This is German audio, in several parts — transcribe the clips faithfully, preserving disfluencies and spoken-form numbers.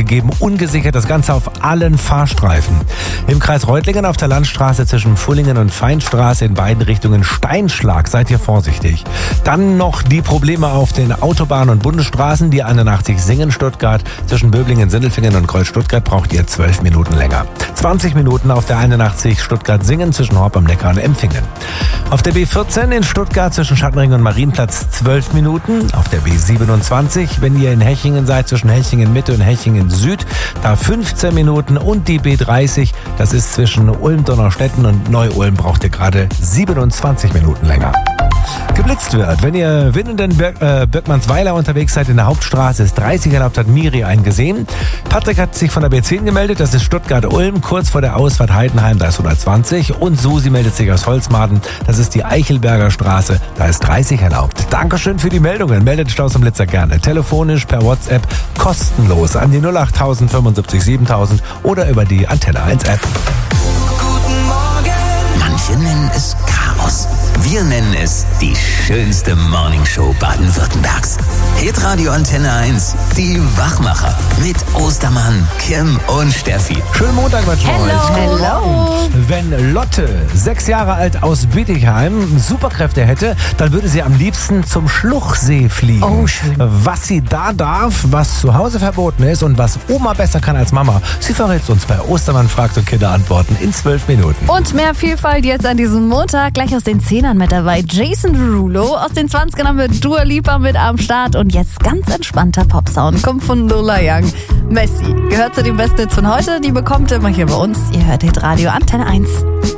gegeben. Ungesichert das Ganze auf allen Fahrstreifen. Im Kreis Reutlingen auf der Landstraße zwischen Fullingen und Feinstraße in beiden Richtungen Steinschlag. Seid ihr vorsichtig. Dann noch die Probleme auf den Autobahnen und Bundesstraßen. Die einundachtzig Singen-Stuttgart zwischen Böblingen, Sindelfingen und Kreuz-Stuttgart braucht ihr zwölf Minuten länger. zwanzig Minuten auf der einundachtzig Stuttgart-Singen zwischen Horb am Neckar und Empfingen. Auf der B vierzehn in Stuttgart zwischen Schattenring und Marienplatz zwölf Minuten. Auf der B siebenundzwanzig, wenn ihr in Hechingen seid, zwischen Hechingen Mitte und Hechingen Süd, da fünfzehn Minuten. Und die B dreißig, das ist zwischen Ulm-Donaustetten und Neu-Ulm, braucht ihr gerade siebenundzwanzig Minuten länger. Geblitzt wird. Wenn ihr Winnenden Birk, äh, Birkmannsweiler unterwegs seid in der Hauptstraße, ist dreißig erlaubt, hat Miri eingesehen. Patrick hat sich von der B zehn gemeldet, das ist Stuttgart-Ulm, kurz vor der Ausfahrt Heidenheim, da ist hundertzwanzig. Und Susi meldet sich aus Holzmaden, das ist die Eichelberger Straße, da ist dreißig erlaubt. Dankeschön für die Meldungen. Meldet Staus und Blitzer gerne. Telefonisch, per WhatsApp, kostenlos an die null acht null null fünfundsiebzig siebentausend oder über die Antenne eins App. Guten Morgen! Manche nennen es Chaos. Wir nennen es die schönste Morningshow Baden-Württembergs. Hitradio Antenne eins, die Wachmacher mit Ostermann, Kim und Steffi. Schönen Montag mit euch. Hello. Hello. Wenn Lotte, sechs Jahre alt aus Bietigheim, Superkräfte hätte, dann würde sie am liebsten zum Schluchsee fliegen. Oh, schön. Was sie da darf, was zu Hause verboten ist und was Oma besser kann als Mama, sie verrät uns bei Ostermann fragt und Kinder antworten in zwölf Minuten. Und mehr Vielfalt jetzt an diesem Montag, gleich aus den Zehnern mit dabei. Jason Derulo, aus den zwanzigern haben wir Dua Lipa mit am Start und jetzt ganz entspannter Popsound, kommt von Lola Young. Messi gehört zu den besten Hits von heute, die bekommt ihr immer hier bei uns. Ihr hört Hitradio Antenne eins.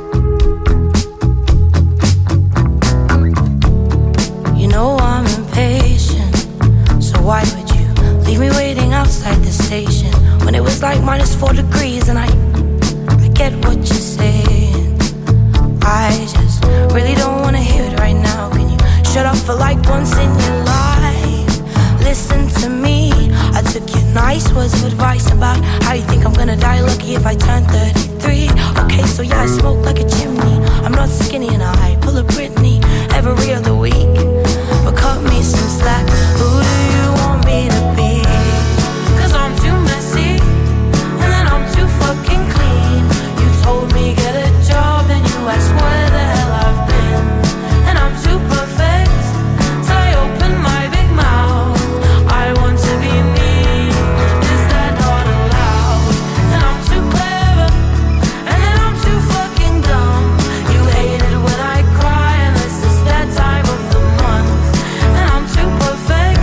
You know I'm impatient, so why would you leave me waiting outside the station when it was like minus four degrees and I, I get what you're saying. I just really don't wanna hear it right now. Can you shut up for like once in your life? Listen to me. I took your nice words of advice about how you think I'm gonna die lucky if I turn thirty-three. Okay, so yeah, I smoke like a chimney. I'm not skinny and I pull a Britney every other week. But cut me some slack. Who do you want me to be? Cause I'm too messy and then I'm too fucking clean. You told me get a job and you asked where the hell I've been. And I'm too perfect till I open my big mouth. I want to be me, is that not allowed? And I'm too clever and then I'm too fucking dumb. You hate it when I cry and this is that time of the month. And I'm too perfect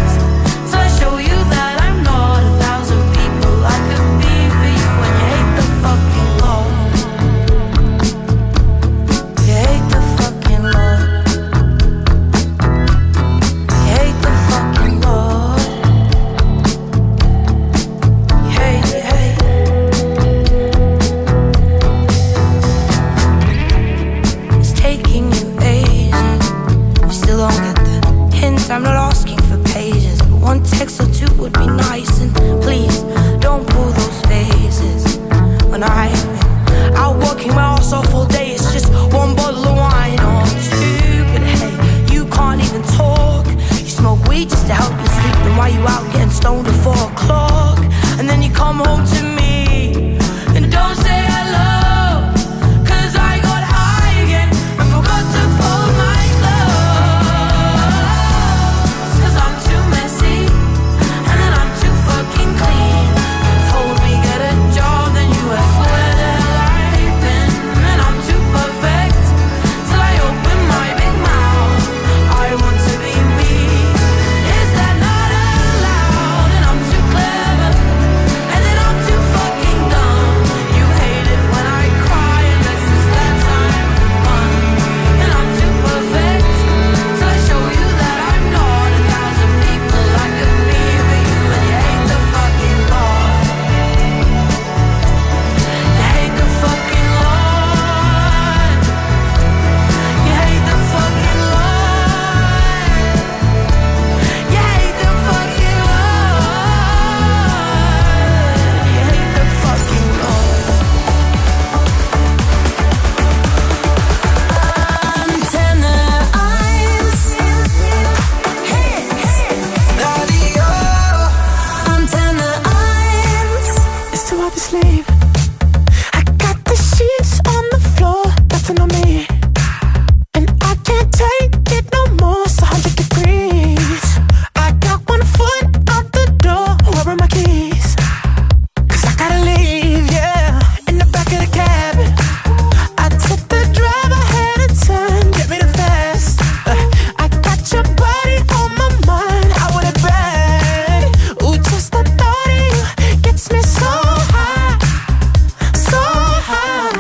to sleep. I got the sheets on the floor, nothing on me. And I can't take it no more, it's one hundred degrees. I got one foot out the door, where are my keys? Cause I gotta leave, yeah. In the back of the cab, I took the drive, I had a turn, get me the fast. uh, I got your body on my mind, I want it bad. Ooh, just the thought of you gets me so high, so high.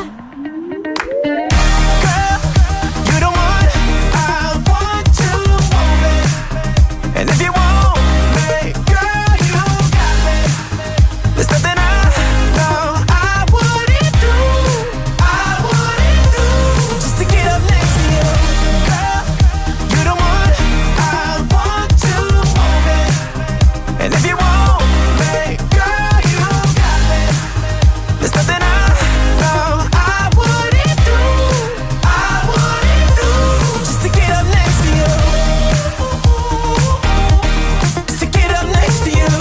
Girl, you the one I want to move it. And if you want me, girl, you got me. There's nothing I know I wouldn't do, I wouldn't do, just to get up next to you. Girl, you the one I want to move it. And if you want me, girl, you got me. There's nothing I know I wouldn't do, I wouldn't do, just to get up next to you. Just to get up next to you.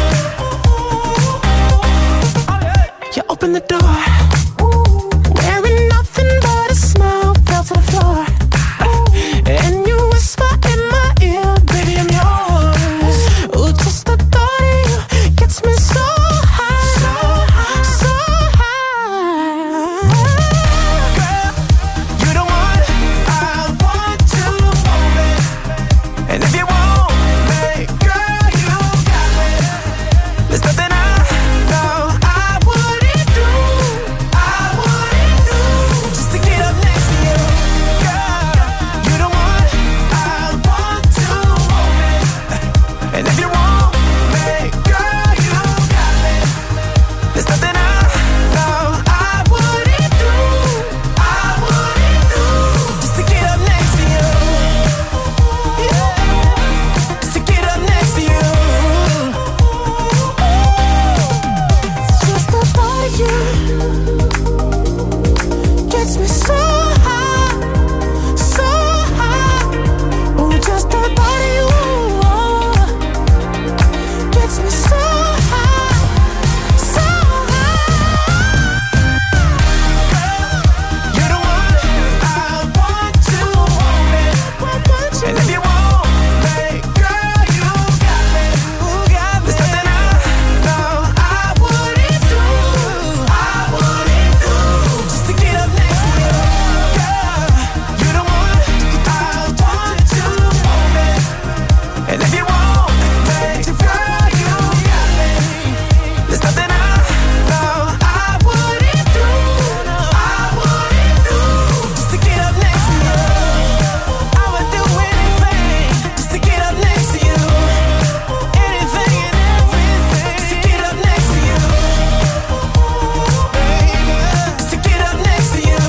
You open the door, wearing nothing but a smile, fell to the floor. And you whisper in my ear, baby, I'm yours. Ooh, just the thought of you gets me so high, so high, so high. Girl, you the one I want to move it. And if you want me, girl, you got me. There's nothing I know I wouldn't do, I wouldn't do, just to get up next to you. Girl, you the one I want to move it. And if you want me, girl, you got me. There's nothing I know I wouldn't do, I wouldn't do, just to get up next to you. Yeah, just to get up next to you. Just the thought of you gets me so high, so high. Oh, just the thought of you gets me so high, so high. Girl, you're the one I want to move it. And if you want me, girl, you got me. There's nothing I know I wouldn't do, I wouldn't do, just to get up next to you. Girl, you're the one I want to move it. And if you want me, girl, you got me. There's nothing I know I wouldn't do, I wouldn't do, just to get up next to you. I would do anything just to get up next to you. Anything and everything just to get up next to you. Baby, just to get up next to you.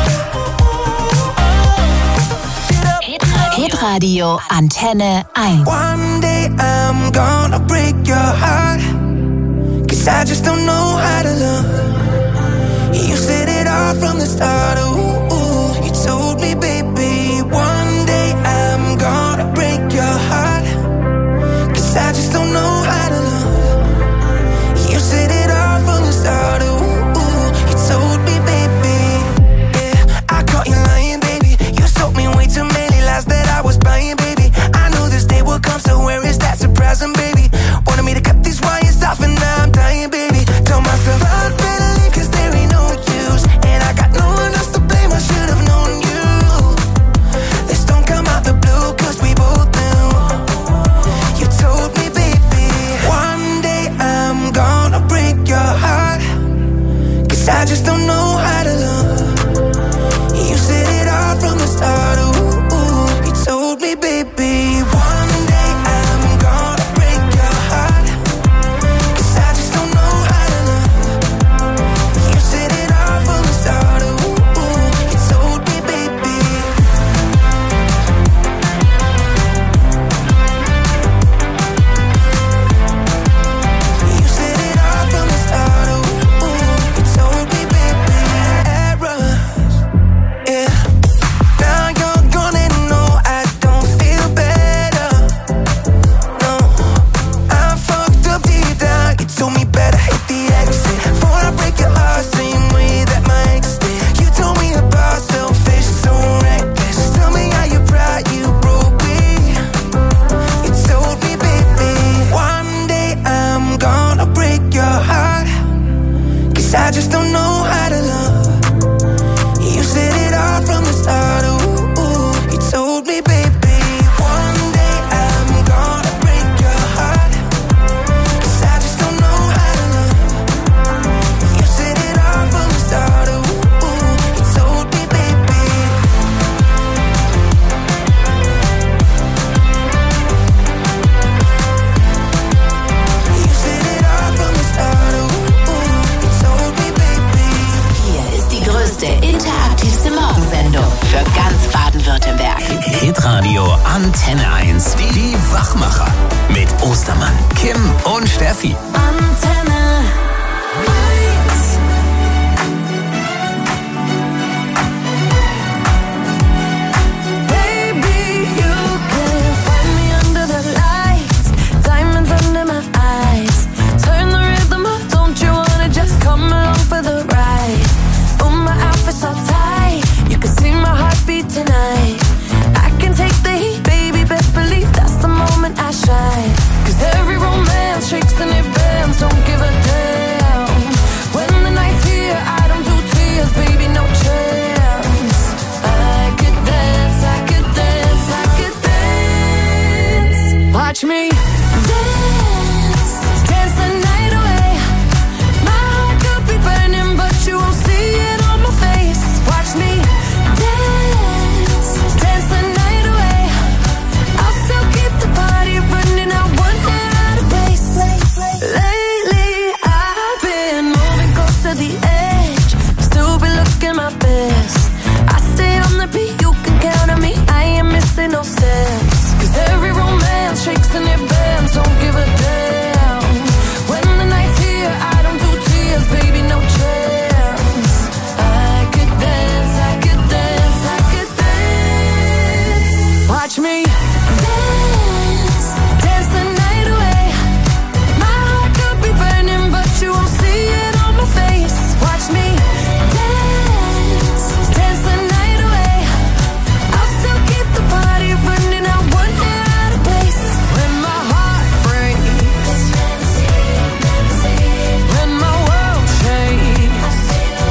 Hitradio Antenne eins. One day I'm gonna break your heart, cause I just don't know how to love. You said it all from the start, ooh, ooh. You told me, baby, one day I'm gonna break your heart, cause I just don't know how to love. You said it all from the start, ooh, ooh. You told me, baby, yeah, I caught you lying, baby. You told me way too many lies that I was buying, baby. I knew this day would come, so where is that surprising, baby? Wanted me to cut these wires off and now I'm dying, baby. Told myself I'd better leave cause there ain't no use, and I got no one else to blame, I should have known you. This don't come out the blue cause we both knew. You told me, baby, one day I'm gonna break your heart, cause I just don't know how to love. You said it all from the start, ooh, ooh. You told me, baby, one day I'm gonna break your heart, cause I just don't know how to love. You said it all from the start, ooh, ooh. You told me, baby. You said it all from the start, ooh, ooh. You told me, baby. 'cause I just don't know how to love. You said it all from the start, ooh, ooh. You told me, baby, one day I'm gonna break your heart, 'cause I just don't know how to love. You said it all from the start, ooh, ooh. You told me, baby. You said it all from the start, ooh, ooh. You told me, baby. Hier ist die größte, interaktivste Morgensendung für ganz Baden-Württemberg. Hitradio Antenne eins. Die Wachmacher. Mit Ostermann, Kim und Steffi. Antenne eins. Baby, you can find me under the lights, diamonds under my eyes. Turn the rhythm up, don't you wanna just come along for the ride? Oh, my outfit's all tight, you can see my heartbeat tonight. I can take the heat, baby, best believe that's the moment I shine. 'Cause every romance shakes and it bends, don't give a damn. When the night's here, I don't do tears, baby, no chance. I could dance, I could dance, I could dance. Watch me dance, dance the night away. My heart could be burning, but you won't see it on my face. Watch me dance, dance the night away. I'll still keep the party running, I won't get out of place. Lately, I've been moving close to the edge, still be looking my best. I stay on the beat, you can count on me, I ain't missing no steps. 'Cause every romance shakes and it bends, don't give a damn. When the night's here, I don't do tears, baby, no chance. I could dance, I could dance, I could dance. Watch me dance, dance the night away. My heart could be burning, but you won't see it on my face. Watch me dance, dance the night away. I'll still keep the party running, I won't get out of place. When my heart breaks, when my world shakes,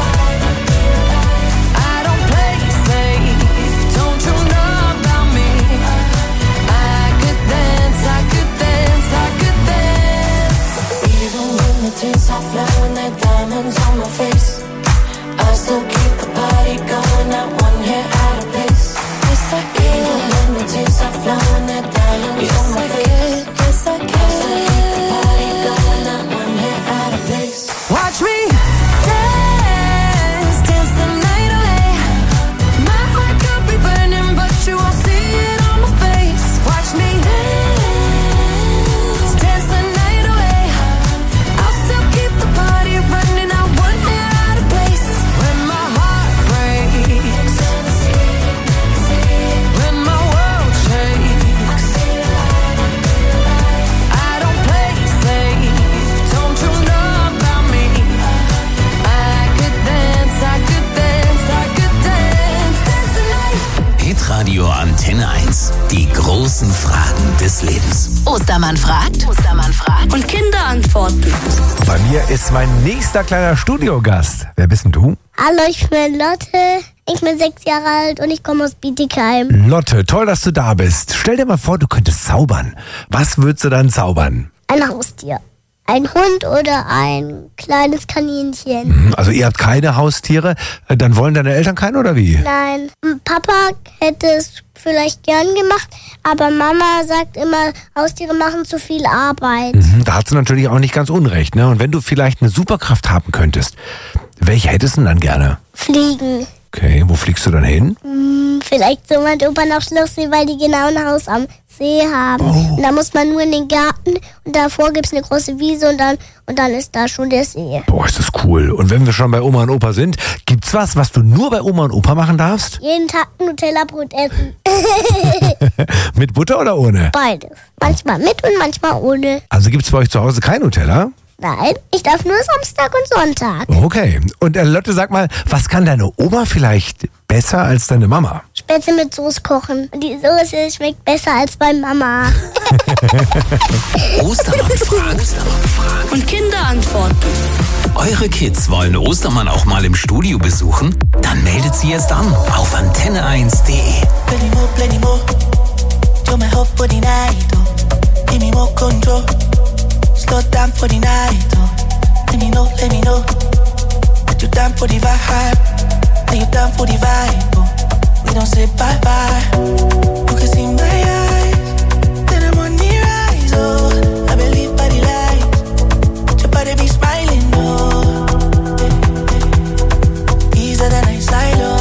I don't play safe, don't you know about me? I could dance, I could dance, I could dance. Even when the tears are flowing, like diamonds on my face, I still keep the party going, not one hair out of place. Yes, I can. Even when the tears are flowing, like diamonds on my face, yes, I can. I still keep the party going, not one hair out of place. Watch me dance, dance the night away. My heart could be burning, but you won't see it on my face. Watch me dance, dance the night away. I'll still keep the party running, I won't get out of place. When my heart breaks, when my world shakes, I don't play safe, don't you know about me? I could dance, I could dance, I could dance, dance the night. Hitradio Antenne eins. Die großen Fragen des Lebens. Ostermann fragt. Ostermann fragt. Und Kinder antworten. Bei mir ist mein nächster kleiner Studiogast. Wer bist denn du? Hallo, ich bin Lotte. Ich bin sechs Jahre alt und ich komme aus Bietigheim. Lotte, toll, dass du da bist. Stell dir mal vor, du könntest zaubern. Was würdest du dann zaubern? Ein Haustier. Ein Hund oder ein kleines Kaninchen. Also ihr habt keine Haustiere, dann wollen deine Eltern keinen oder wie? Nein, Papa hätte es vielleicht gern gemacht, aber Mama sagt immer, Haustiere machen zu viel Arbeit. Mhm, da hat sie natürlich auch nicht ganz unrecht, ne? Und wenn du vielleicht eine Superkraft haben könntest, welche hättest du denn dann gerne? Fliegen. Okay, wo fliegst du dann hin? Hm, vielleicht so mit Opa nach Schlosssee, weil die genau ein Haus am See haben. Oh. Und da muss man nur in den Garten und davor gibt es eine große Wiese und dann, und dann ist da schon der See. Boah, ist das cool. Und wenn wir schon bei Oma und Opa sind, gibt's was, was du nur bei Oma und Opa machen darfst? Jeden Tag Nutella-Brot essen. Mit Butter oder ohne? Beides. Manchmal mit und manchmal ohne. Also gibt's bei euch zu Hause kein Nutella? Nein, ich darf nur Samstag und Sonntag. Okay. Und äh, Lotte, sag mal, was kann deine Oma vielleicht besser als deine Mama? Spätzle mit Soße kochen. Und die Soße schmeckt besser als bei Mama. Ostermann fragt. Und Kinder antworten. Eure Kids wollen Ostermann auch mal im Studio besuchen? Dann meldet sie jetzt an auf antenne eins punkt de. Plenty more, plenty more. Do my hope for the night, oh. Give me more control. Slow down for the night, oh. Let me know, let me know. That you down for the vibe. That you down for the vibe, oh. We don't say bye bye. You can see my eyes. Then I'm on the rise, oh. I believe by the light. Your body be smiling, oh. Easier than I silo.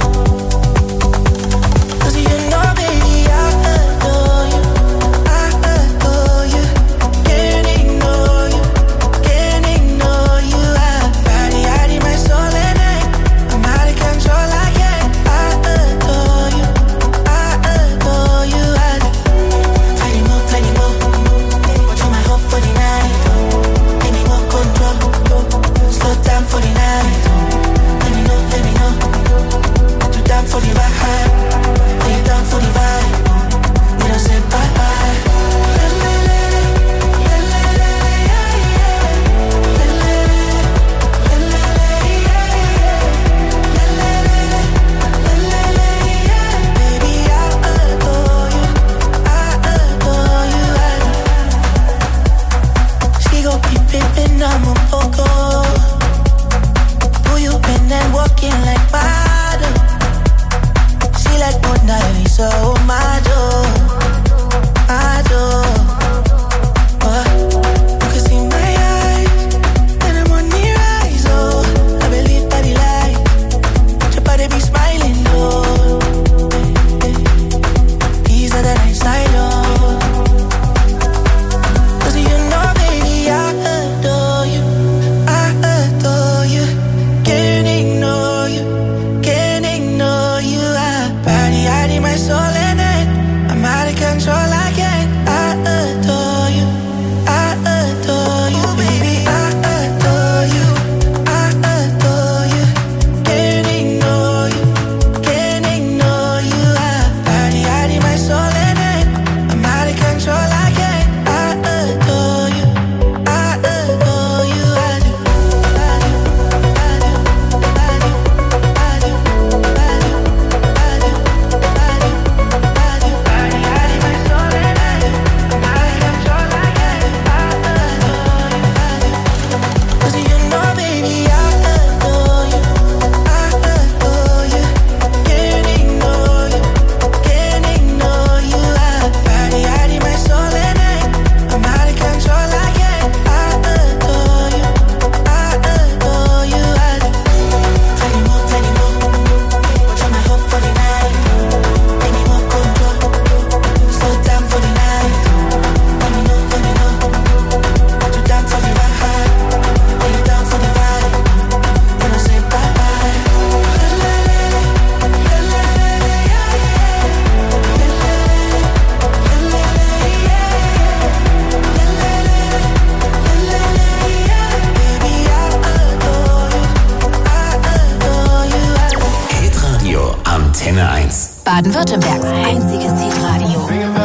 Baden-Württembergs einziges Hitradio.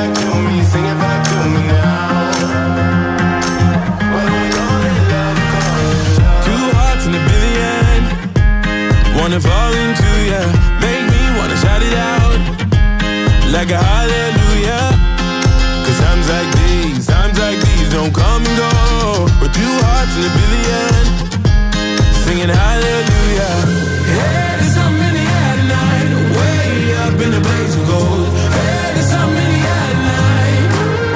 Wanna fall into ya, make me wanna shout it out like a hallelujah. Cause times like these, times like these don't come and go. We're two hearts in a billion, singing hallelujah. Hey, there's something in the air tonight, way up in the blaze of gold. Hey, there's something in the air tonight.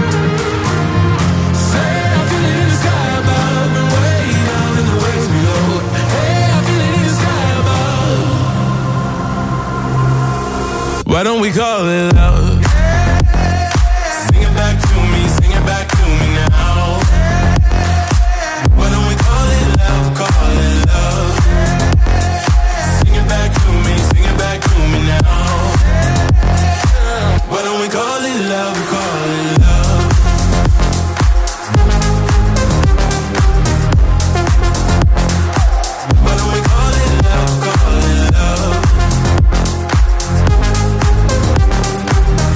Say I feel it in the sky above and way down in the waves below. Hey, I feel it in the sky above. Why don't we call it love? Sing it back to me, sing it back to me now. Why don't we call it love, call it love? Sing it back to me, sing it back to me now. Why don't we call it love, call it love? Why don't we call it love, call it love?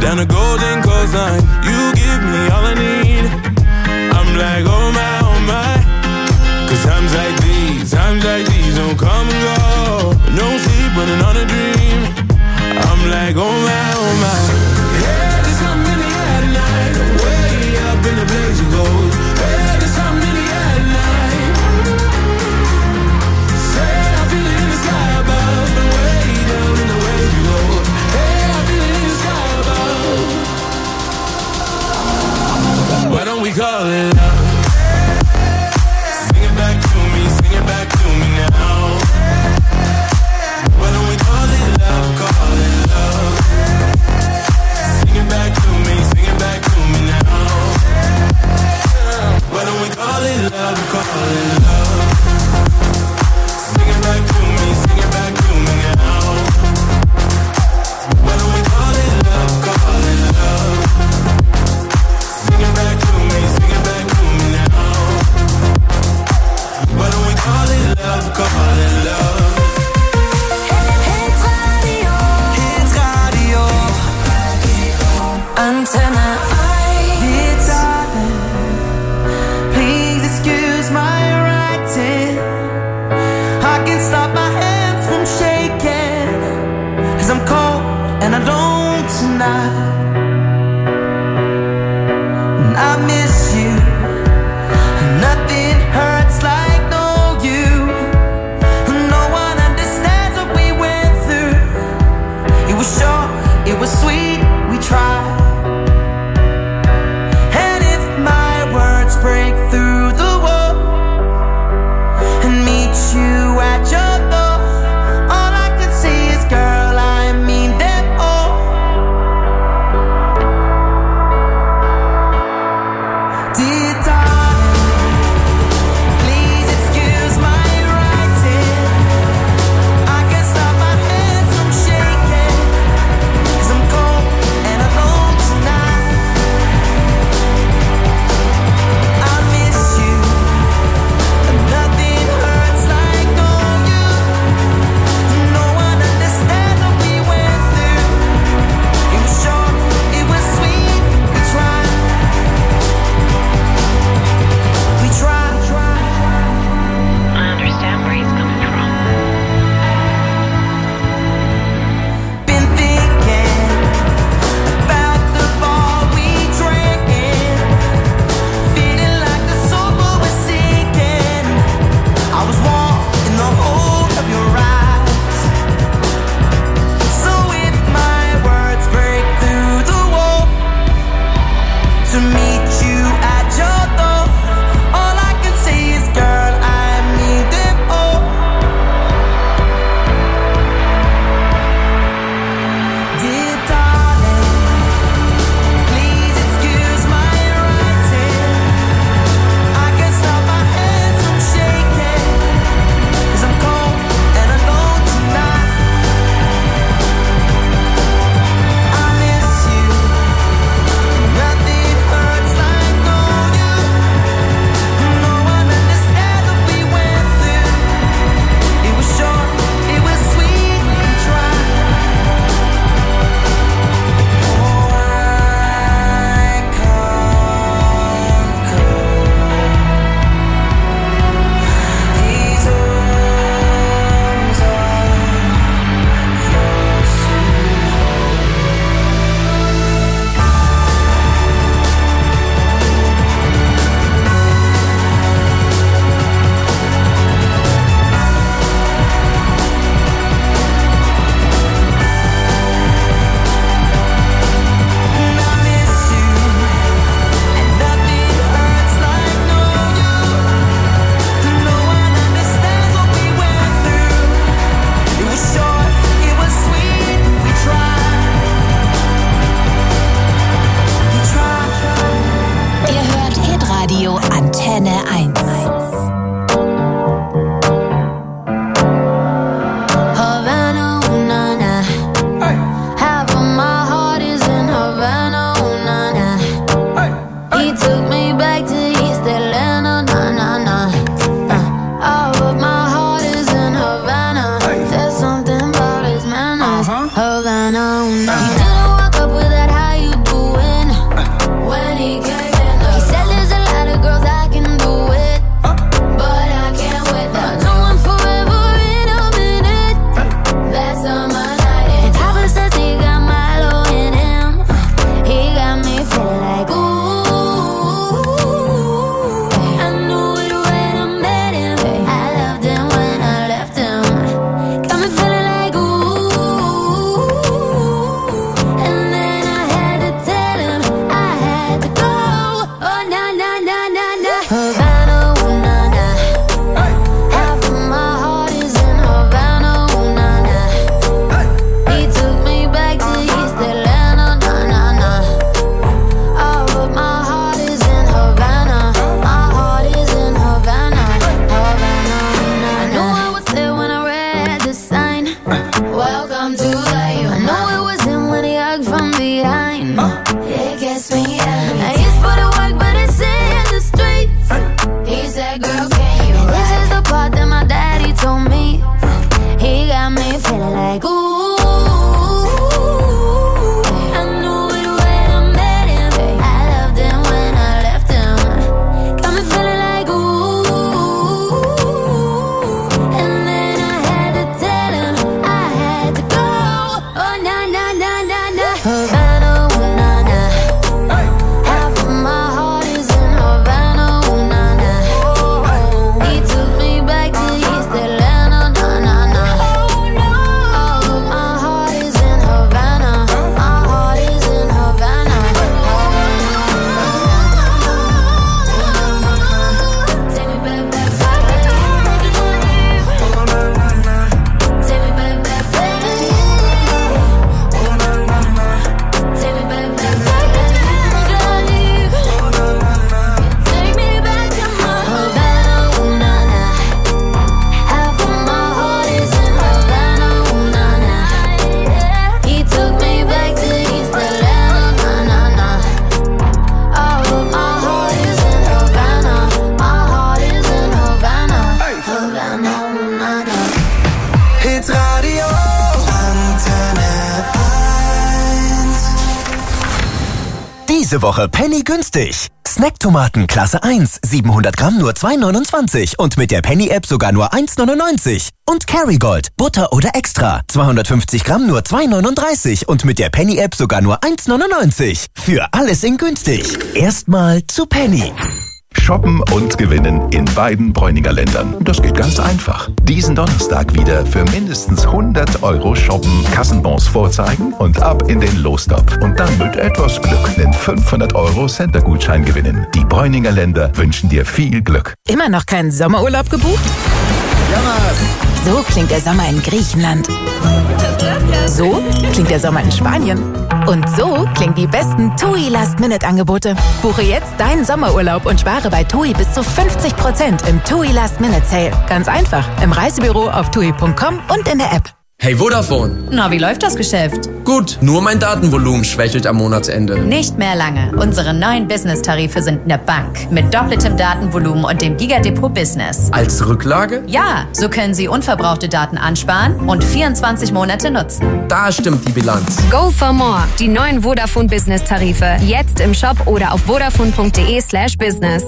down the golden coastline. You give me all I need. I'm like, oh my, oh my. Cause times like these, times like these don't come and go. No sleep, running on a dream. I'm like, oh my, oh my. Yeah, there's something in the air tonight. Way up in the blaze of gold. Yeah, there's something in the air tonight. Say I feel it in the sky above, and way down in the waves below. Hey, I feel it in the sky above. Why don't we call it love? Sing it back to me, sing it back to me now. Why don't we call it love, call it love? Sing it back to me, sing it back to me now. Why don't we call it love, call it love? Sing it back to me, sing it back to me now. Why don't we call it love, call it love? Sing it back to me, sing it back to me now. Why don't we call it love, call it love? Hit Radio. Antenne eins. Dear darling, please excuse my writing. I can't stop my hands from shaking. Cause I'm cold and alone tonight. And I miss you. Nothing hurts like no you. No one understands what we went through. It was short, it was sweet, we tried. It gets me every time. I used for the work, but it's in the streets. He said, girl, can you ride? This is the part that my daddy told me. He got me feeling like, ooh. Diese Woche Penny günstig. Snacktomaten Klasse eins, siebenhundert Gramm nur zwei neunundzwanzig und mit der Penny-App sogar nur eins neunundneunzig. Und Kerrygold, Butter oder Extra, zweihundertfünfzig Gramm nur zwei neununddreißig und mit der Penny-App sogar nur eins neunundneunzig. Für alles in günstig. Erstmal zu Penny. Shoppen und gewinnen in beiden Bräuninger Ländern. Das geht ganz einfach. Diesen Donnerstag wieder für mindestens hundert Euro shoppen, Kassenbons vorzeigen und ab in den Lostop. Und dann mit etwas Glück einen fünfhundert Euro Center-Gutschein gewinnen. Die Bräuninger Länder wünschen dir viel Glück. Immer noch keinen Sommerurlaub gebucht? Ja, Mann. So klingt der Sommer in Griechenland. So klingt der Sommer in Spanien. Und so klingen die besten TUI Last-Minute-Angebote. Buche jetzt deinen Sommerurlaub und spare bei TUI bis zu fünfzig Prozent im TUI Last-Minute-Sale. Ganz einfach. Im Reisebüro auf tui punkt com und in der App. Hey Vodafone. Na, wie läuft das Geschäft? Gut, nur mein Datenvolumen schwächelt am Monatsende. Nicht mehr lange. Unsere neuen Business-Tarife sind eine Bank. Mit doppeltem Datenvolumen und dem Gigadepot Business. Als Rücklage? Ja, so können Sie unverbrauchte Daten ansparen und vierundzwanzig Monate nutzen. Da stimmt die Bilanz. Go for more. Die neuen Vodafone Business-Tarife. Jetzt im Shop oder auf vodafone punkt de slash business.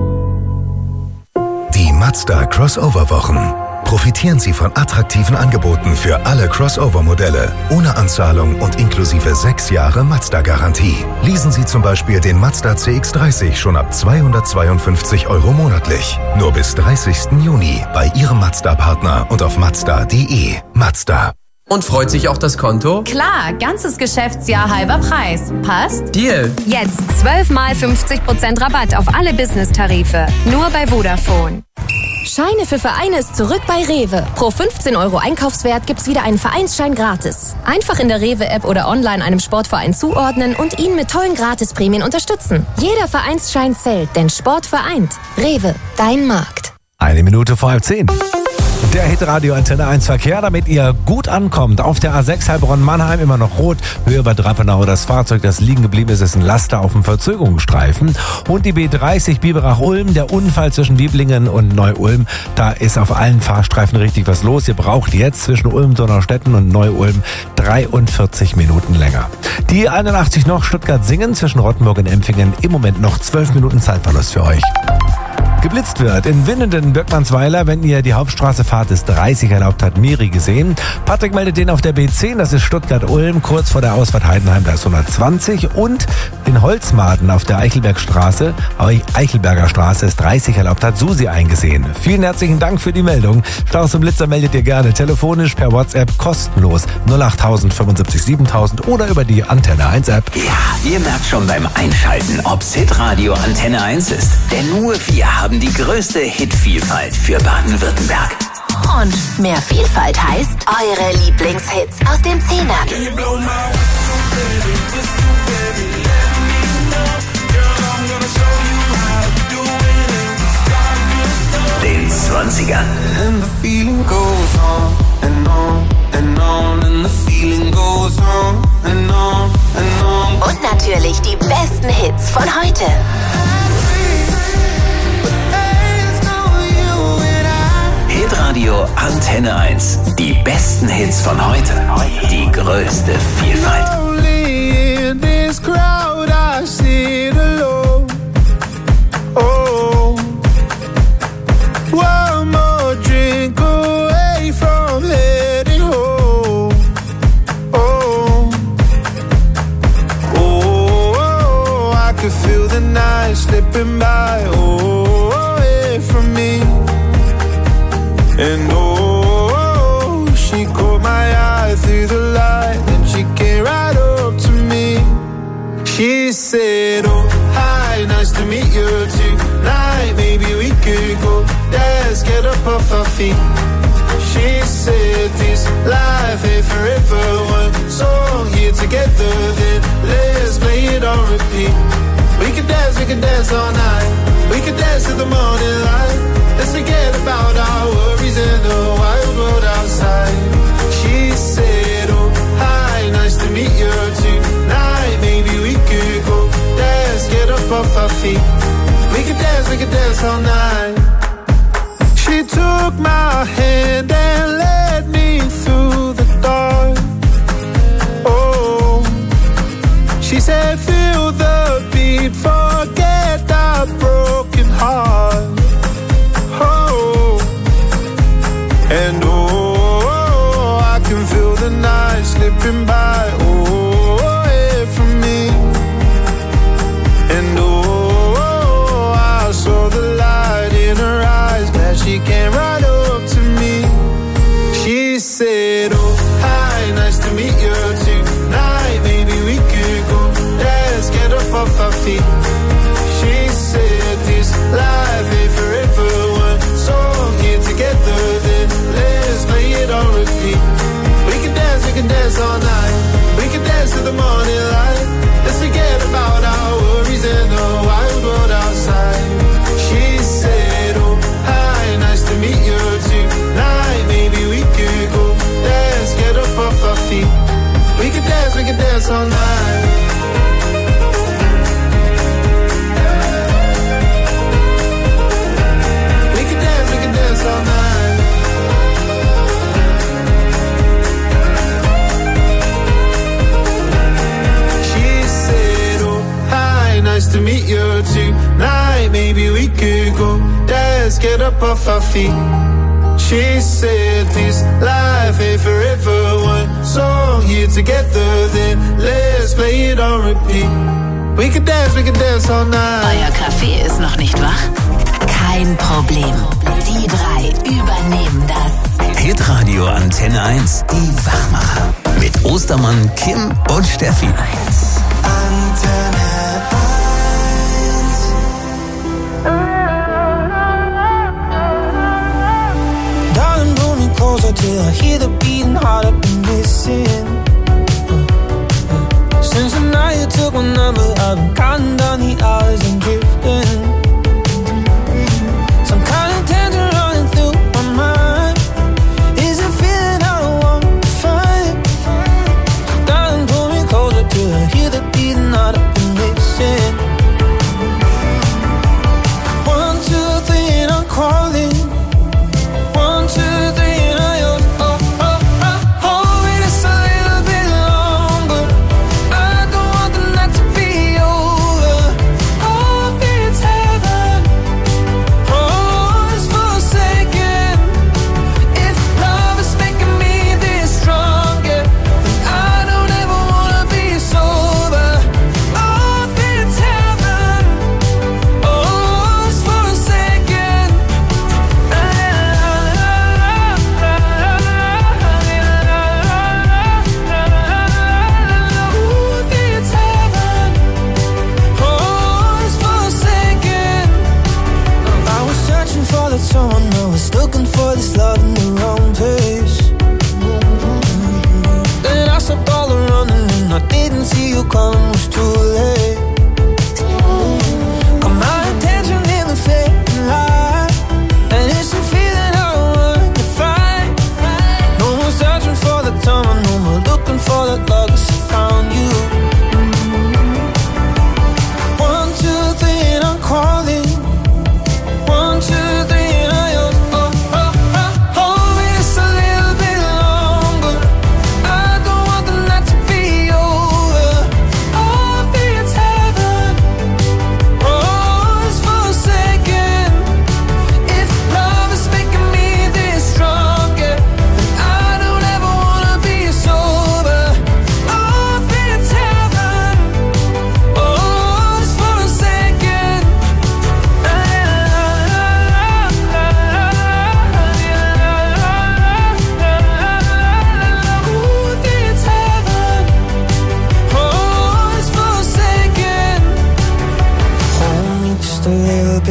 Die Mazda Crossover-Wochen. Profitieren Sie von attraktiven Angeboten für alle Crossover-Modelle, ohne Anzahlung und inklusive sechs Jahre Mazda-Garantie. Leasen Sie zum Beispiel den Mazda C X dreißig schon ab zweihundertzweiundfünfzig Euro monatlich. Nur bis dreißigsten Juni bei Ihrem Mazda-Partner und auf mazda punkt de. Mazda. Und freut sich auch das Konto? Klar, ganzes Geschäftsjahr halber Preis. Passt? Deal. Jetzt zwölf mal fünfzig Prozent Rabatt auf alle Business-Tarife. Nur bei Vodafone. Scheine für Vereine ist zurück bei Rewe. Pro fünfzehn Euro Einkaufswert gibt's wieder einen Vereinsschein gratis. Einfach in der Rewe-App oder online einem Sportverein zuordnen und ihn mit tollen Gratisprämien unterstützen. Jeder Vereinsschein zählt, denn Sport vereint. Rewe, dein Markt. Eine Minute vor halb zehn. Der Hitradio Antenne eins Verkehr, damit ihr gut ankommt. Auf der A sechs Heilbronn-Mannheim immer noch rot. Höhe bei Drappenau. Das Fahrzeug, das liegen geblieben ist, ist ein Laster auf dem Verzögerungsstreifen. Und die B dreißig Biberach-Ulm, der Unfall zwischen Wieblingen und Neu-Ulm. Da ist auf allen Fahrstreifen richtig was los. Ihr braucht jetzt zwischen Ulm-Donaustetten und Neu-Ulm dreiundvierzig Minuten länger. Die einundachtzig noch Stuttgart-Singen zwischen Rottenburg und Empfingen. Im Moment noch zwölf Minuten Zeitverlust für euch. Geblitzt wird in Winnenden, Birkmannsweiler, wenn ihr die Hauptstraße fahrt, ist dreißig erlaubt, hat Miri gesehen. Patrick meldet den auf der B zehn, das ist Stuttgart-Ulm, kurz vor der Ausfahrt Heidenheim, da ist hundertzwanzig. Und in Holzmaden auf der Eichelbergstraße, Eichelberger Straße ist dreißig erlaubt, hat Susi eingesehen. Vielen herzlichen Dank für die Meldung. Staus und Blitzer meldet ihr gerne telefonisch per WhatsApp kostenlos null acht tausend fünfundsiebzig siebentausend oder über die Antenne eins App. Ja, ihr merkt schon beim Einschalten, ob's Hitradio Antenne eins ist. Denn nur wir haben die größte Hitvielfalt für Baden-Württemberg. Und mehr Vielfalt heißt eure Lieblingshits aus den Zehnern. Den zwanzigern. And the feeling goes on and on and on and the feeling goes on and on and on. Und natürlich täglich die besten Hits von heute. Hitradio Antenne eins. Die besten Hits von heute. Die größte Vielfalt. Slipping by, oh, away from me. And oh, she caught my eye through the light, and she came right up to me. She said, oh, hi, nice to meet you tonight. Maybe we could go dance, get up off our feet. She said this life ain't forever. One song here together, then let's play it on repeat. We can dance, we can dance all night. We can dance till the morning light. Let's forget about our worries in the wild world outside. She said, oh, hi, nice to meet you tonight. Maybe we could go dance, get up off our feet. We can dance, we can dance all night. She took my hand and led me through the dark. Oh, she said, feel the beat, forget our broken heart. Oh, and oh, I can feel the night slipping by, oh, away from me. And oh, I saw the light in her eyes, glad she came right up to me. She said, oh, hi, nice to meet you tonight. Maybe we could go dance, get up off our feet. She said this life ain't forever. One song here together, then let's play it on repeat. We can dance, we can dance all night. We can dance till the morning light. Let's forget about our worries and the wild world outside. She said, oh, hi, nice to meet you tonight. Maybe we could go dance, get up off our feet. We can dance, we can dance all night. All night. She said, oh, hi, nice to meet you tonight. Maybe we could go dance, get up off our feet. She said this life ain't forever. One song here together, then let's play it on repeat. We can dance, we can dance all night. Euer Kaffee ist noch nicht wach? Kein Problem. Die drei übernehmen das. Hitradio Antenne eins. Die Wachmacher. Mit Ostermann, Kim und Steffi. Antenne eins. Darling, pull me closer till I hear the beating heart I've been missing. Since the night you took my number, I've been counting down the hours and drifting. Some kind of tension running through my mind. Is it feeling I don't want to find? Darling, pull me closer till I hear the beating heart I've been missing. One, two, three, and I'm calling. One, two, three, and I yours. Oh, oh, oh, hold me just a little bit longer. I don't want the night to be over. Oh, I feel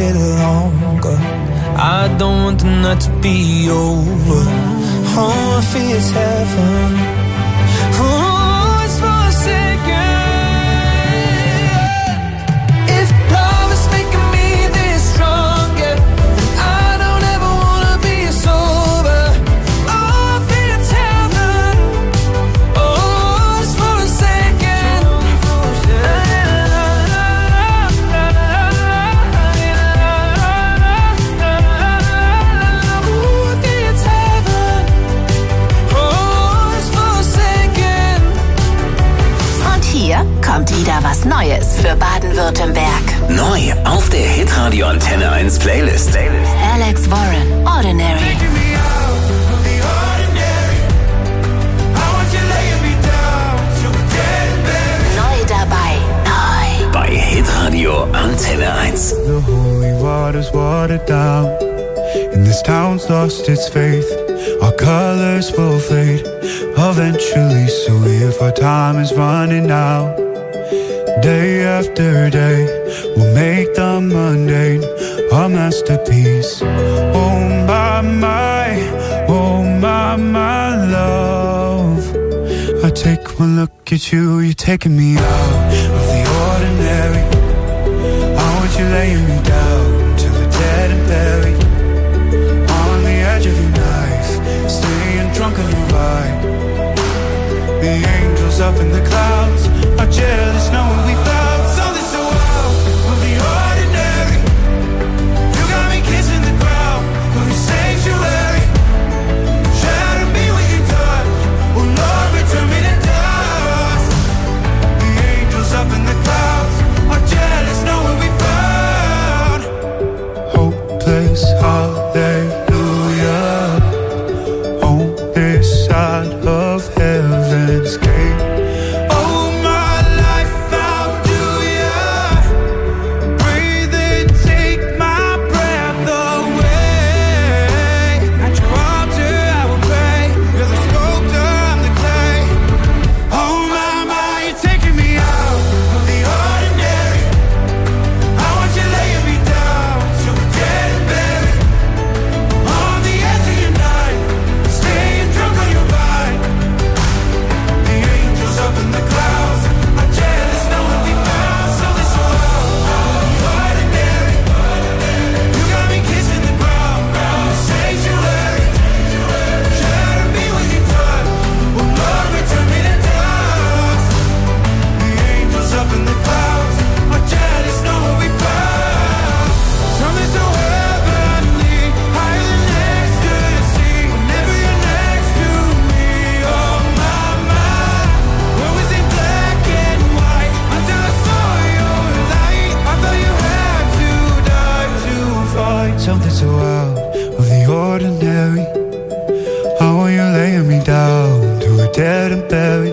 little longer. I don't want the night to be over. Oh, I feel it's heaven. Oh, it's for a second. If love is making me this strong, yeah, then I don't ever wanna be sober. Oh, I feel it's heaven. Oh, it's for a second. Ooh, I feel it's heaven. Oh, it's for a second. Und hier kommt wieder was Neues für Baden-Württemberg. Neu auf der Hitradio Antenne eins Playlist. Alex Warren, Ordinary. Neu dabei, neu. Bei Hitradio Antenne eins. The holy water's watered down, and this town's lost its faith. Our colors will fade eventually, so if our time is running out, day after day, we'll make the mundane a masterpiece. Oh my, my, oh my, my love, I take one look at you, you're taking me out of the ordinary. I want you laying me down till we're dead and buried, on the edge of your knife, staying drunk on your ride. The angels up in the clouds are jealous knowing we found something so out of the ordinary. You got me kissing the ground of your sanctuary. Shatter me with your touch, oh Lord, return me to dust. The angels up in the clouds are jealous knowing we found hopeless hallelujah on this side of heaven's gate. Oh, my life, how do ya breathe and take my breath away? At your altar I will pray. You're the sculptor, I'm the clay. Oh my, my, you're taking me out of the ordinary. I want you laying me down so we're dead and buried, on the edge of your knife, staying drunk on your vine. The angels up in the clouds are jealous knowing we found something so out of the ordinary. You got me kissing the ground in the sanctuary. Shatter me with your touch, oh Lord, return me to dust. The angels up in the clouds are jealous knowing we found something so heavenly, higher than ecstasy. Whenever you're next to me, oh my, my, what was in black and white until I saw your light? I thought you had to die to find something so out of the ordinary. How are you laying me down to a dead and buried,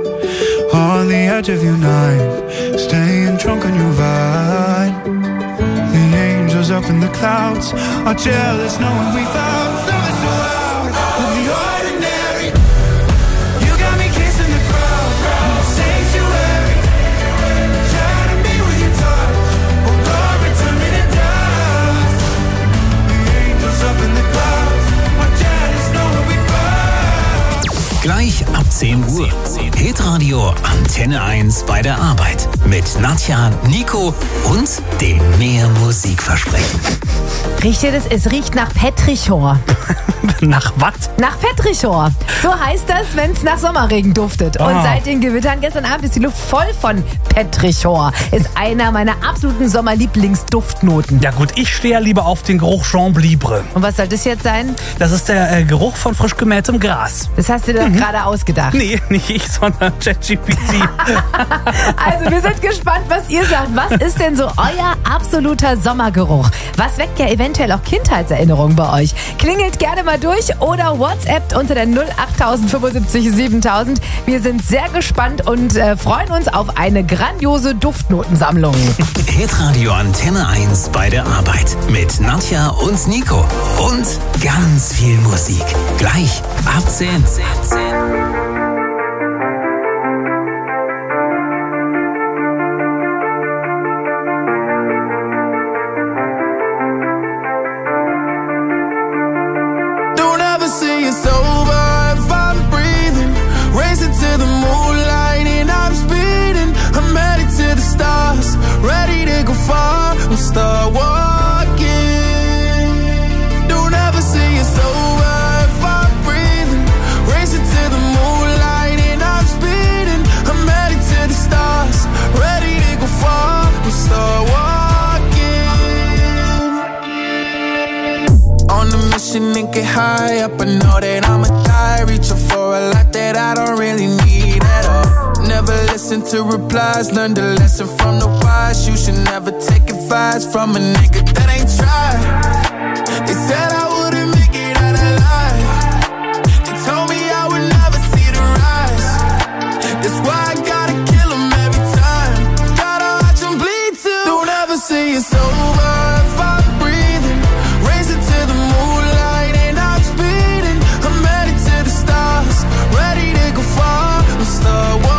on the edge of your knife, staying drunk on your vine. The angels up in the clouds are jealous knowing we found something so out of the ordinary. You got me kissing the ground in the sanctuary. Shatter me with your touch, oh Lord, return me to dust. The angels up in the clouds are jealous knowing we found. Gleich ab zehn Uhr. Hitradio Antenne eins bei der Arbeit. Mit Nadja, Nico und dem mehr Musikversprechen. Riecht ihr das? Es riecht nach Petrichor. Nach was? Nach Petrichor. So heißt das, wenn es nach Sommerregen duftet. Und Ah. seit den Gewittern gestern Abend ist die Luft voll von Petrichor. Ist einer meiner absoluten Sommerlieblingsduftnoten. Ja gut, ich stehe ja lieber auf den Geruch Chambre Libre. Und was soll das jetzt sein? Das ist der äh, Geruch von frisch gemähtem Gras. Das hast du dir doch gerade ausgedacht. Nee, nicht ich, sondern ChatGPT. Also wir sind gespannt, was ihr sagt. Was ist denn so euer absoluter Sommergeruch? Was weckt ja eventuell auch Kindheitserinnerungen bei euch? Klingelt gerne mal durch oder WhatsAppt unter der null acht fünfundsiebzig siebentausend. Wir sind sehr gespannt und äh, freuen uns auf eine grandiose Duftnotensammlung. Hitradio Antenne eins bei der Arbeit. Mit Nadja und Nico. Und ganz viel Musik. Gleich ab zehn. stars, ready to go far. I'm start walking. Don't ever say it's over if I'm breathing. Racing to the moonlight and I'm speeding. I'm headed to the stars, ready to go far. I'm start walking. On a mission and get high up, I know that I'ma die. Reaching for a lot that I don't really need at all. Never listen to replies, learn the lesson from the wise. You should never take advice from a nigga that ain't tried. They said I wouldn't make it out alive. They told me I would never see the rise. That's why I gotta kill them every time. Gotta watch them bleed too. Don't ever say it's over if I'm breathing. Racing to the moonlight and I'm speeding. I'm headed to the stars, ready to go far. I'm start walking.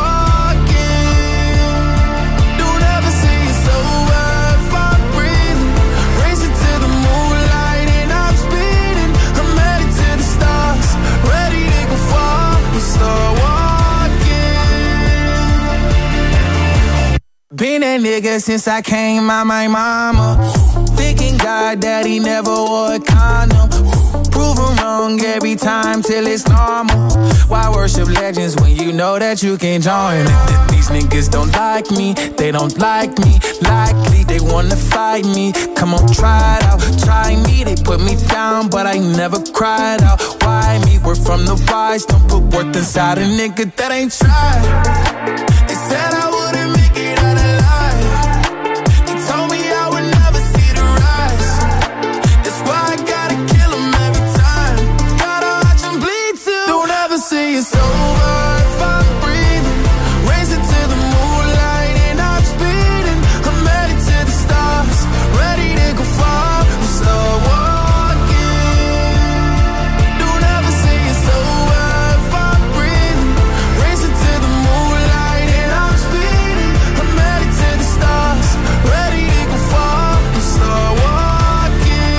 Been that nigga since I came out my mama. Thinking God that he never wore a condom. Prove him wrong every time till it's normal. Why worship legends when you know that you can join? These niggas don't like me, they don't like me. Likely they wanna fight me. Come on, try it out, try me. They put me down, but I never cried out. Why me? We're from the wise. Don't put worth inside a nigga that ain't tried. They said I wouldn't make it out alive. They told me I would never see the rise. That's why I gotta kill them every time. Gotta watch them bleed too. Don't ever say it's over if I'm breathing. Racing to the moonlight and I'm speeding. I'm headed to the stars, ready to go far. I'm start walking. Don't ever say it's over if I'm breathing. Racing to the moonlight and I'm speeding. I'm headed to the stars, ready to go far. I'm start walking.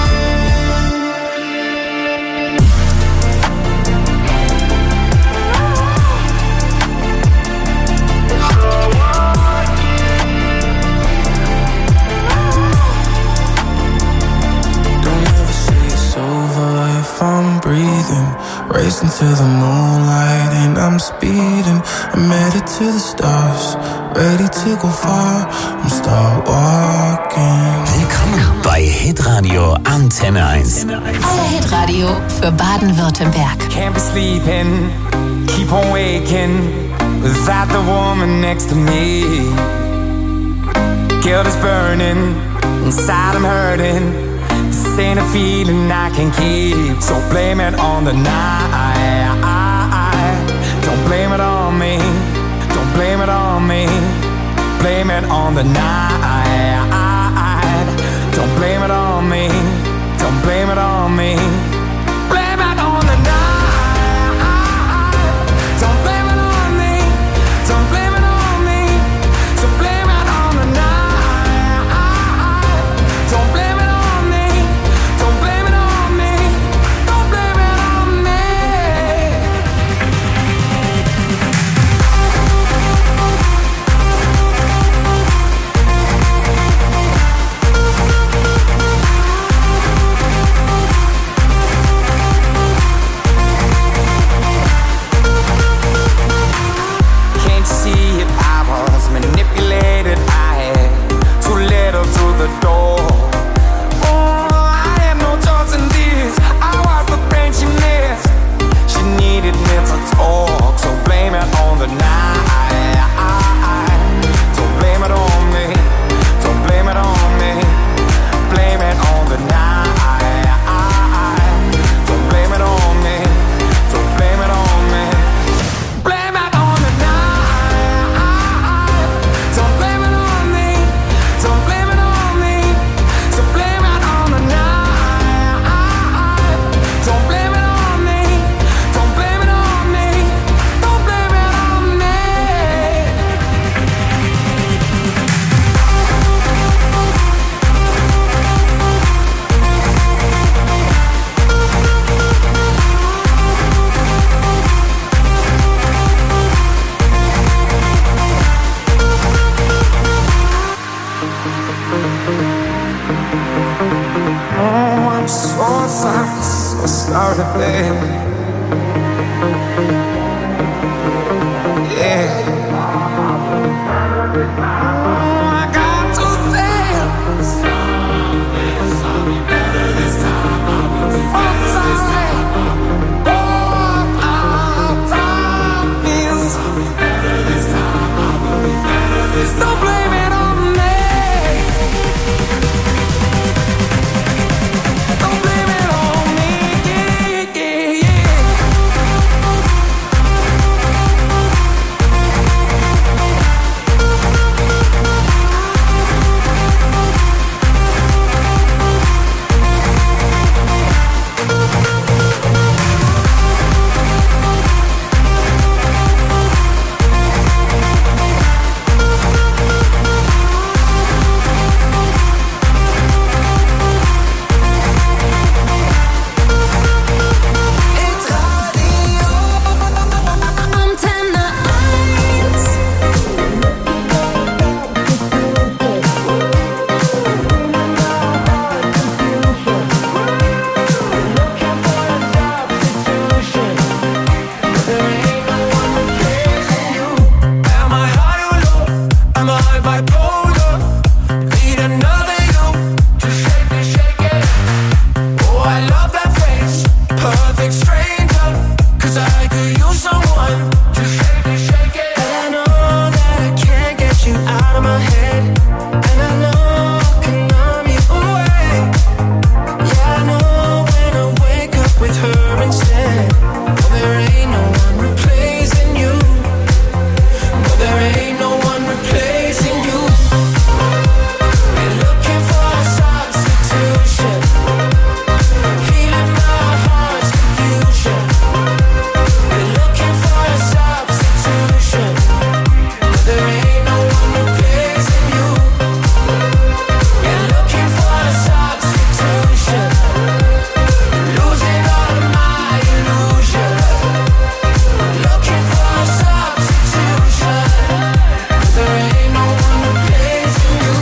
Don't ever say it's over if I'm breathing. Racing to the moonlight and I'm speeding. I'm headed to the stars, ready to go far. I'm start walking. Willkommen bei Hitradio Antenne eins. Euer Hitradio für Baden-Württemberg. Can't be sleeping, keep on waking without the woman next to me. Guilt is burning, inside I'm hurting. This ain't a feeling I can keep. So blame it on the night. Don't blame it on me. Don't blame it on me. Blame it on the night. Don't blame it on me. Don't blame it on me. Blame it on the night. Don't blame it on me. Don't blame it on me. So blame it on the night. Don't blame it on me. Don't blame it on me. Don't blame it on me. sorry, baby. Yeah. I got to say, better this time. I will be better this time. Oh, I promise. Better this time. I will be better this time. Don't blame it on me. Don't blame it on me. Yeah, yeah, yeah. Am I high or low? Am I bipolar? Need another you to shake it, shake it. Oh, I love that face, perfect stranger. 'Cause I could use someone to shake it, shake it. And I know that I can't get you out of my head. And I know I can numb you away. Yeah, I know when I wake up with her instead. Oh, there ain't no one replacing you. No, there ain't no one replacing you. Been looking for a substitution, healing my heart's confusion. Been looking for a substitution. No, there ain't no one replacing you. Been looking for a substitution, losing all of my illusion. Looking for a substitution. There ain't no one replacing you.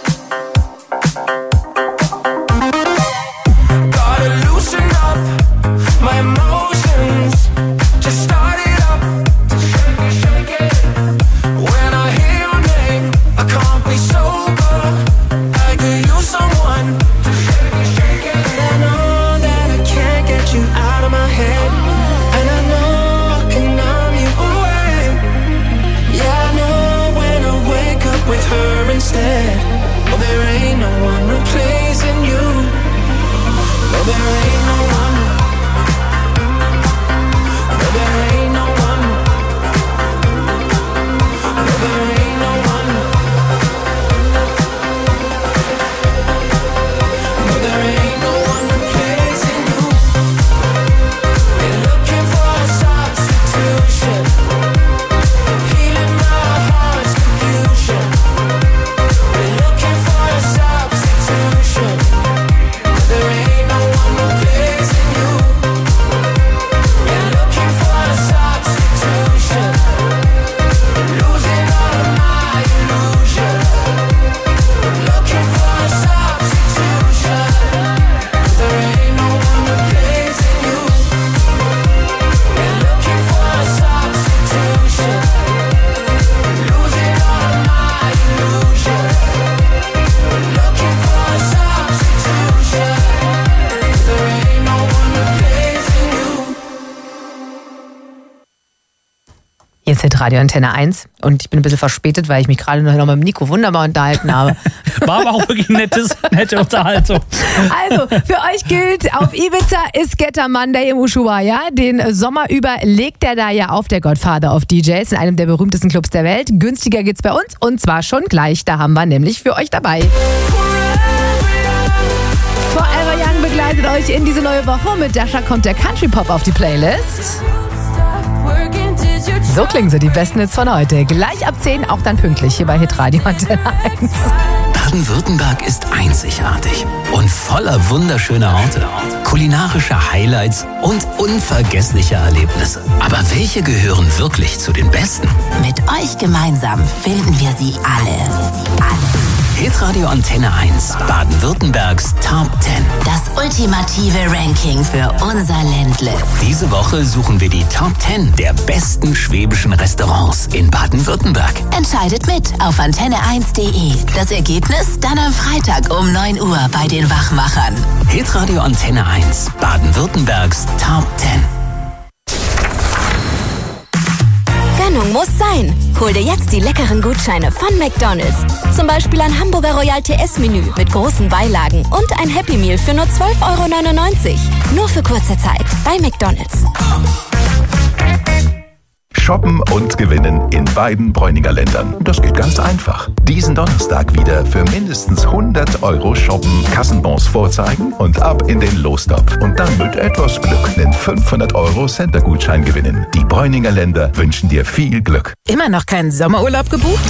Gotta loosen up my emotions. Just start it up, shake it, shake it. When I hear your name, I can't be sober. I could use someone to shake it, shake it. And I know that I can't get you out of my head. And I know I can numb you away. Yeah, I know when I wake up with her instead. Oh, there ain't no one replacing you. No, there ain't no one. No, there ain't no one. No, there ain't no one. No, there ain't no one replacing you. Been looking for a substitution, healing my heart's confusion. Been looking for a substitution. There ain't no one replacing you. Been looking for a substitution, losing all of my illusion. Looking for a substitution. There ain't no one replacing you. Been looking for a substitution, losing all of my illusion. Looking for a substitution. There ain't no one replacing you. Jetzt hört Radio Antenne eins und ich bin ein bisschen verspätet, weil ich mich gerade noch mit Nico wunderbar unterhalten habe. War aber auch wirklich nettes, nette Unterhaltung. Also, für euch gilt, auf Ibiza ist Getter Monday im Ushuaia. Den Sommer über legt er da ja auf, der Godfather of D Js, in einem der berühmtesten Clubs der Welt. Günstiger geht's bei uns und zwar schon gleich. Da haben wir nämlich für euch dabei. Forever Young begleitet euch in diese neue Woche. Mit Dasha kommt der Country Pop auf die Playlist. So klingen sie, die besten Hits von heute. Gleich ab zehn, auch dann pünktlich hier bei Hitradio Antenne eins. Baden-Württemberg ist einzigartig und voller wunderschöner Orte, kulinarischer Highlights und unvergesslicher Erlebnisse. Aber welche gehören wirklich zu den besten? Mit euch gemeinsam finden wir sie alle. alle. Hitradio Hitradio Antenne eins, Baden-Württembergs Top zehn. Das ultimative Ranking für unser Ländle. Diese Woche suchen wir die Top zehn der besten schwäbischen Restaurants in Baden-Württemberg. Entscheidet mit auf antenne eins punkt de. Das Ergebnis dann am Freitag um neun Uhr bei den Wachmachern. Hitradio Antenne eins, Baden-Württembergs Top zehn. Gönnung muss sein. Hol dir jetzt die leckeren Gutscheine von McDonald's. Zum Beispiel ein Hamburger Royal T S-Menü mit großen Beilagen und ein Happy Meal für nur zwölf Euro neunundneunzig. Nur für kurze Zeit bei McDonald's. Shoppen und gewinnen in beiden Bräuninger Ländern. Das geht ganz einfach. Diesen Donnerstag wieder für mindestens hundert Euro shoppen, Kassenbons vorzeigen und ab in den Lostopf. Und dann mit etwas Glück einen fünfhundert Euro Center-Gutschein gewinnen. Die Bräuninger Länder wünschen dir viel Glück. Immer noch keinen Sommerurlaub gebucht?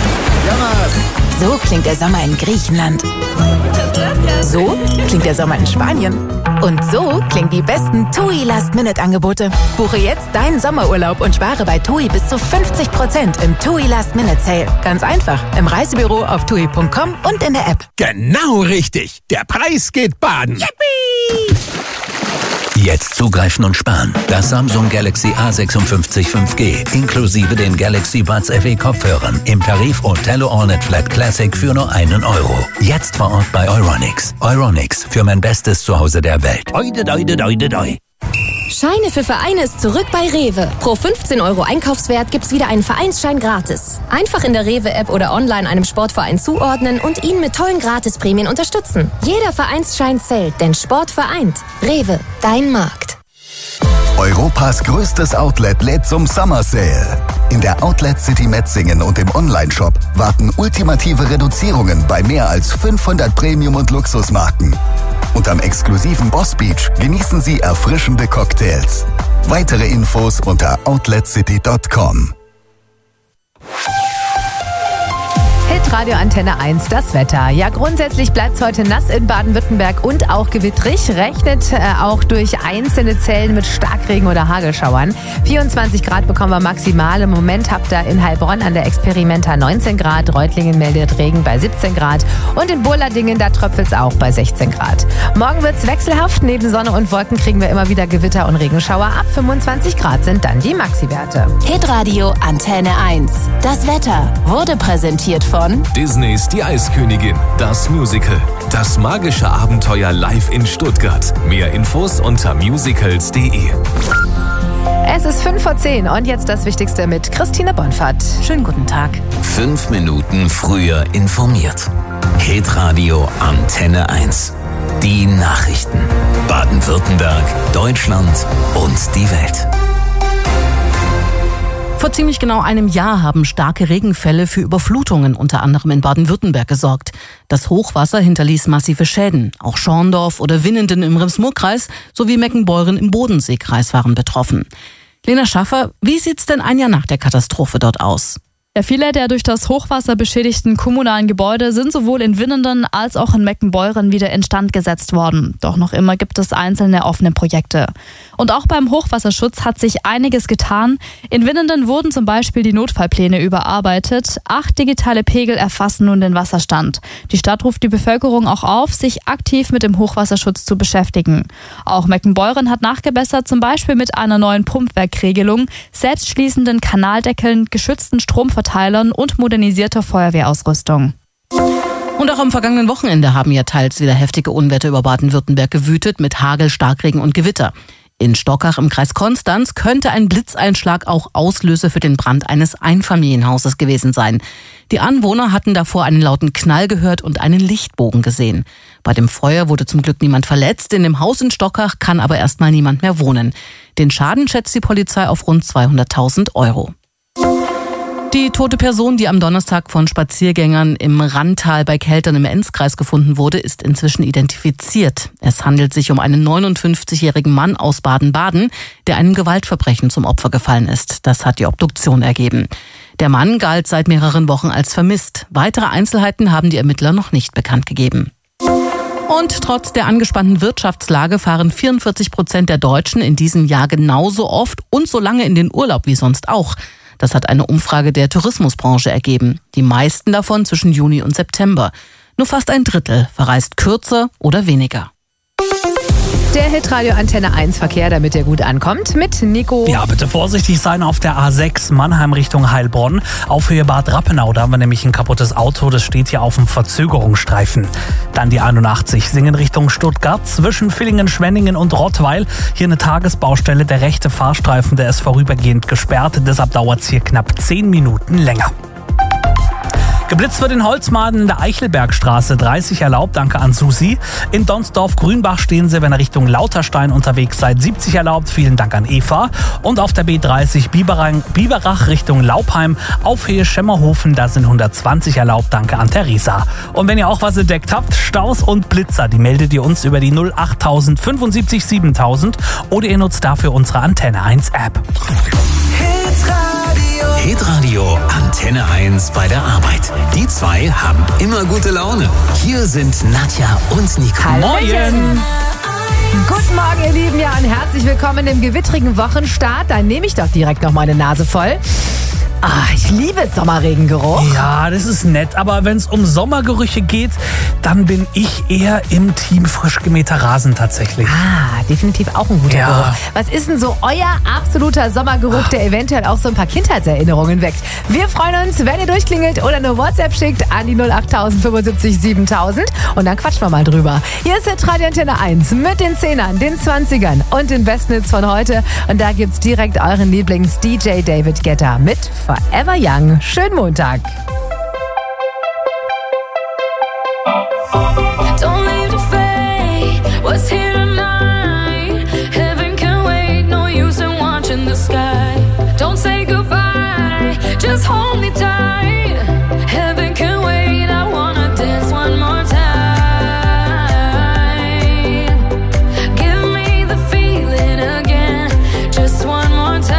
So klingt der Sommer in Griechenland. So klingt der Sommer in Spanien. Und so klingen die besten TUI Last-Minute-Angebote. Buche jetzt deinen Sommerurlaub und spare bei TUI bis zu fünfzig Prozent im TUI Last-Minute-Sale. Ganz einfach, im Reisebüro auf tui punkt com und in der App. Genau richtig. Der Preis geht baden. Yippie! Jetzt zugreifen und sparen. Das Samsung Galaxy A fünfundsiebzig fünf G inklusive den Galaxy Buds F E Kopfhörern im Tarif Othello Allnet Flat Classic für nur einen Euro. Jetzt vor Ort bei Euronics. Euronics, für mein bestes Zuhause der Welt. Oide, oide, oide, oide. Scheine für Vereine ist zurück bei Rewe. Pro fünfzehn Euro Einkaufswert gibt's wieder einen Vereinsschein gratis. Einfach in der Rewe-App oder online einem Sportverein zuordnen und ihn mit tollen Gratisprämien unterstützen. Jeder Vereinsschein zählt, denn Sport vereint. Rewe, dein Markt. Europas größtes Outlet lädt zum Summer Sale. In der Outlet City Metzingen und im Onlineshop warten ultimative Reduzierungen bei mehr als fünfhundert Premium- und Luxusmarken. Und am exklusiven Boss Beach genießen Sie erfrischende Cocktails. Weitere Infos unter outlet city punkt com. Hitradio Antenne eins, das Wetter. Ja, grundsätzlich bleibt es heute nass in Baden-Württemberg und auch gewittrig. Rechnet äh, auch durch einzelne Zellen mit Starkregen oder Hagelschauern. vierundzwanzig Grad bekommen wir maximal. Im Moment habt ihr in Heilbronn an der Experimenta neunzehn Grad. Reutlingen meldet Regen bei siebzehn Grad. Und in Burladingen, da tröpfelt es auch bei sechzehn Grad. Morgen wird es wechselhaft. Neben Sonne und Wolken kriegen wir immer wieder Gewitter und Regenschauer. Ab fünfundzwanzig Grad sind dann die Maxi-Werte. Hitradio Antenne eins. Das Wetter wurde präsentiert von Disneys Die Eiskönigin, das Musical. Das magische Abenteuer live in Stuttgart. Mehr Infos unter musicals punkt de. Es ist fünf vor zehn und jetzt das Wichtigste mit Christine Bonfat. Schönen guten Tag. Fünf Minuten früher informiert. Hitradio Antenne eins. Die Nachrichten. Baden-Württemberg, Deutschland und die Welt. Vor ziemlich genau einem Jahr haben starke Regenfälle für Überflutungen unter anderem in Baden-Württemberg gesorgt. Das Hochwasser hinterließ massive Schäden. Auch Schorndorf oder Winnenden im Rems-Murr-Kreis sowie Meckenbeuren im Bodensee-Kreis waren betroffen. Lena Schaffer, wie sieht's denn ein Jahr nach der Katastrophe dort aus? Ja, viele der durch das Hochwasser beschädigten kommunalen Gebäude sind sowohl in Winnenden als auch in Meckenbeuren wieder instand gesetzt worden. Doch noch immer gibt es einzelne offene Projekte. Und auch beim Hochwasserschutz hat sich einiges getan. In Winnenden wurden zum Beispiel die Notfallpläne überarbeitet. Acht digitale Pegel erfassen nun den Wasserstand. Die Stadt ruft die Bevölkerung auch auf, sich aktiv mit dem Hochwasserschutz zu beschäftigen. Auch Meckenbeuren hat nachgebessert, zum Beispiel mit einer neuen Pumpwerkregelung, selbstschließenden Kanaldeckeln, geschützten Stromverteilern und modernisierter Feuerwehrausrüstung. Und auch am vergangenen Wochenende haben ja teils wieder heftige Unwetter über Baden-Württemberg gewütet mit Hagel, Starkregen und Gewitter. In Stockach im Kreis Konstanz könnte ein Blitzeinschlag auch Auslöser für den Brand eines Einfamilienhauses gewesen sein. Die Anwohner hatten davor einen lauten Knall gehört und einen Lichtbogen gesehen. Bei dem Feuer wurde zum Glück niemand verletzt. In dem Haus in Stockach kann aber erstmal niemand mehr wohnen. Den Schaden schätzt die Polizei auf rund zweihunderttausend Euro. Die tote Person, die am Donnerstag von Spaziergängern im Ranntal bei Keltern im Enzkreis gefunden wurde, ist inzwischen identifiziert. Es handelt sich um einen neunundfünfzigjährigen Mann aus Baden-Baden, der einem Gewaltverbrechen zum Opfer gefallen ist. Das hat die Obduktion ergeben. Der Mann galt seit mehreren Wochen als vermisst. Weitere Einzelheiten haben die Ermittler noch nicht bekannt gegeben. Und trotz der angespannten Wirtschaftslage fahren vierundvierzig Prozent der Deutschen in diesem Jahr genauso oft und so lange in den Urlaub wie sonst auch. Das hat eine Umfrage der Tourismusbranche ergeben. Die meisten davon zwischen Juni und September. Nur fast ein Drittel verreist kürzer oder weniger. Der Hitradio Antenne eins Verkehr, damit er gut ankommt, mit Nico. Ja, bitte vorsichtig sein auf der A sechs Mannheim Richtung Heilbronn. Auf Höhe Bad Rappenau, da haben wir nämlich ein kaputtes Auto, das steht hier auf dem Verzögerungsstreifen. Dann die einundachtzig Singen Richtung Stuttgart, zwischen Villingen, Schwenningen und Rottweil. Hier eine Tagesbaustelle, der rechte Fahrstreifen, der ist vorübergehend gesperrt, deshalb dauert es hier knapp zehn Minuten länger. Geblitzt wird in Holzmaden in der Eichelbergstraße, dreißig erlaubt, danke an Susi. In Donsdorf-Grünbach stehen Sie, wenn ihr Richtung Lauterstein unterwegs seid, siebzig erlaubt, vielen Dank an Eva. Und auf der B dreißig Biberang, Biberach Richtung Laubheim, auf Höhe Schemmerhofen, da sind hundertzwanzig erlaubt, danke an Theresa. Und wenn ihr auch was entdeckt habt, Staus und Blitzer, die meldet ihr uns über die null achttausend fünfundsiebzig siebentausend oder ihr nutzt dafür unsere Antenne eins App. Hitradio Antenne eins bei der Arbeit. Die zwei haben immer gute Laune. Hier sind Nadja und Nico. Moin. Guten Morgen, ihr Lieben, ja, und herzlich willkommen im gewittrigen Wochenstart. Dann nehme ich doch direkt noch meine Nase voll. Ah, ich liebe Sommerregengeruch. Ja, das ist nett, aber wenn es um Sommergerüche geht, dann bin ich eher im Team frisch gemähter Rasen tatsächlich. Ah, definitiv auch ein guter ja. Geruch. Was ist denn so euer absoluter Sommergeruch, der eventuell auch so ein paar Kindheitserinnerungen weckt? Wir freuen uns, wenn ihr durchklingelt oder eine WhatsApp schickt an die null achttausend fünfundsiebzig siebentausend und dann quatschen wir mal drüber. Hier ist der Radio Antenne eins mit den Zehnern, den Zwanzigern und den besten Hits von heute. Und da gibt's direkt euren Lieblings-D J David Guetta mit Forever Young. Schönen Montag. Don't leave the fate, what's here tonight? Heaven can wait, no use in watching the sky. Don't say goodbye, just hold me tight. Heaven can wait, I wanna dance one more time. Give me the feeling again, just one more time.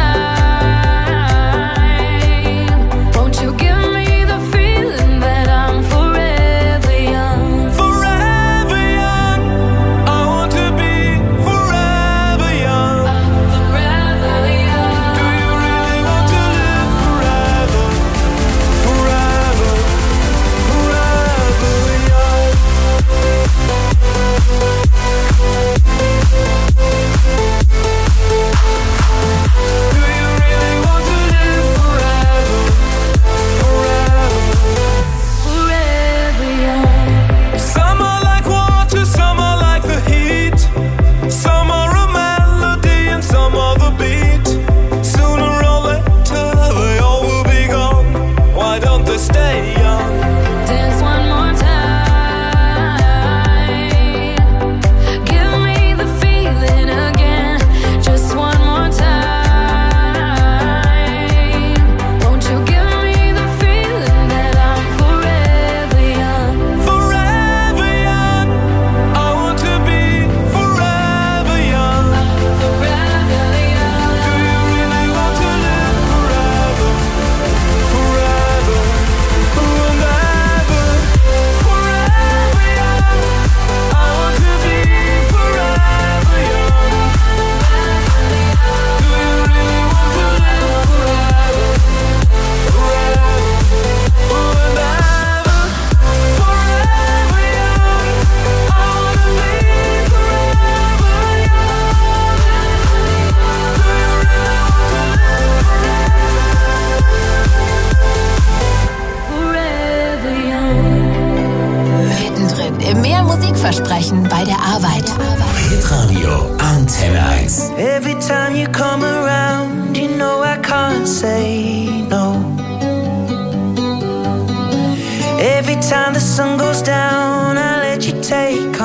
Versprechen bei der Arbeit. Hitradio Antenne eins. Every time you come around, you know I can't say no. Every time the sun goes down, I let you take